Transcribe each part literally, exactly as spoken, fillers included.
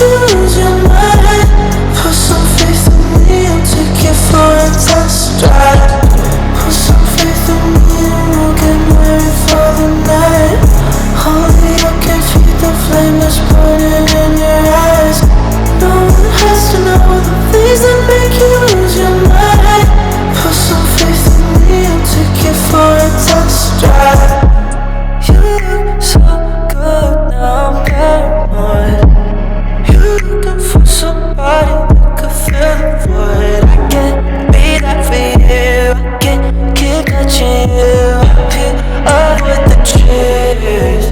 you lose your mind. Put some faith in me, I'll take you for a test drive. Put some faith in me and we'll get married for the night. Holy, I can feel the flame that's burning in your eyes. No one has to know the things that make you lose your mind. Put some faith in me, I'll take you for a test drive. You look so good, now I'm paranoid. You looking for somebody that could fill the void. I can't be that for you, I can't keep touching you. Peel up with the truth.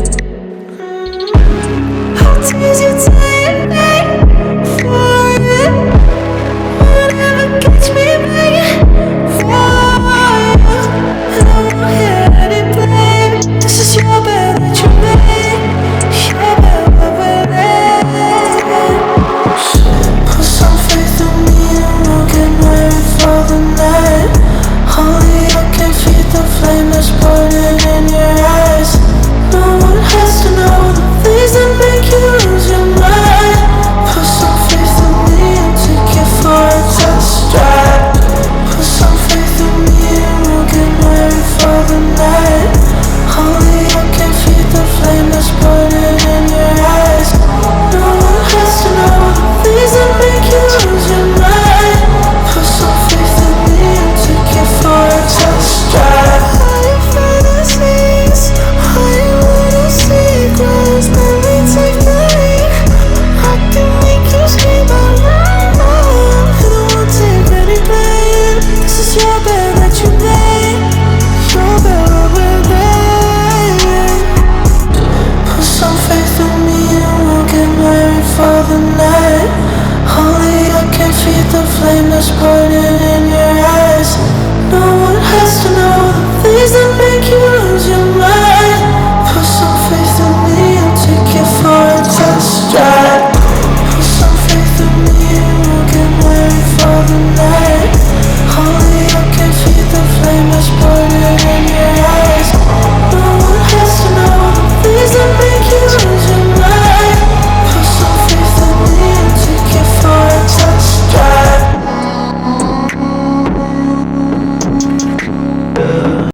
I'll tease you till you pay for it. Won't ever catch me begging for you, and I won't hear any blame. This is your bed that you made, your bed where we're laying. Put some faith in me and we'll get married for the night. Holy, I can feel the flame that's burning in your eyes. No one has to know the things that make you lose your mind. Put some faith in me and take you for a test drive. Put some faith in me and we'll get married for the night. Holy, I can feel the flame that's burning in your eyes. No one has to know the things that make you lose your mind. Put some faith in me and take you for a test drive. All your fantasies, all your little secrets, let me take the lead. I can make you scream out loud, and I won't take any blame. This is your bed that you made, your bed where we're laying. Put some faith in me and we'll get married for the night. Holy, I can feel the flame that's burning in your